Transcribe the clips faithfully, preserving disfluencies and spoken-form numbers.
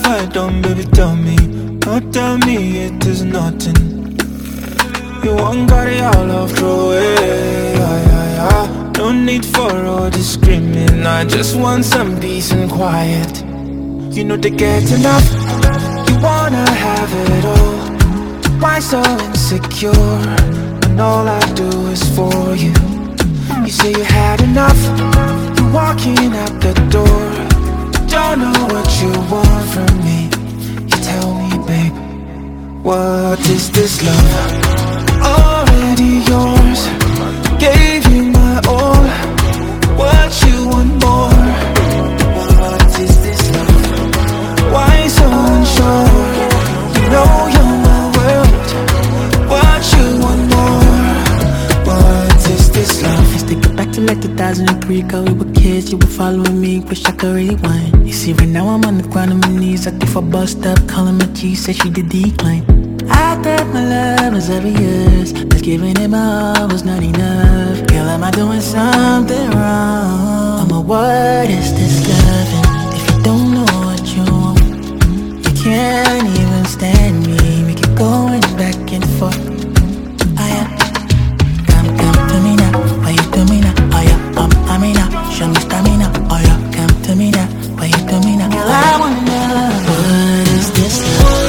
fight on, baby, tell me. Oh, tell me it is nothing. You won't got it all off the way. Yeah, yeah, yeah. No need for all this screaming. I just want some peace and quiet. You know they get enough. You wanna have it all. Why so insecure when all I do is for you? You say you had enough. You're walking out the door. Don't know what you want from me. You tell me, babe, what is this love? Already yours. Gave you my all. What you want more? What is this love? Why so unsure? You know you're my world. What you want more? What is this love? Let's take it back to like two thousand three. Cause we were kids, you were following me. Wish I could rewind. You see, right now I'm on the ground on my knees. I give a bust up, calling my G, said she did decline. I thought my love was obvious, but giving it my all was not enough. Girl, am I doing something wrong? Mama, what is this loving? If you don't know what you want, you can't even stand me. We keep going back and forth. Oh yeah, come, come to me now. Why you to me now? Oh yeah, um, I mean now. Show me stamina. Oh yeah, come to me now. Why you to me now? Girl, I wanna know, what is this love?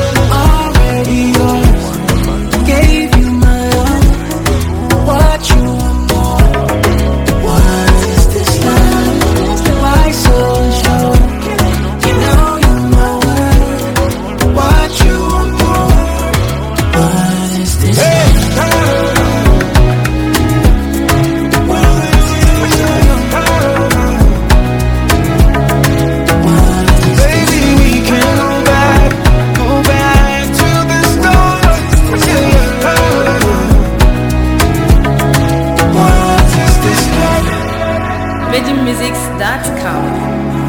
Gave you my all. What you want more? What is this love? Why so unsure? You know you're my world. What you want more? What is this love? Baby, we can go back, go back to the start. Till your love. What is this love? Veggie Musics dot com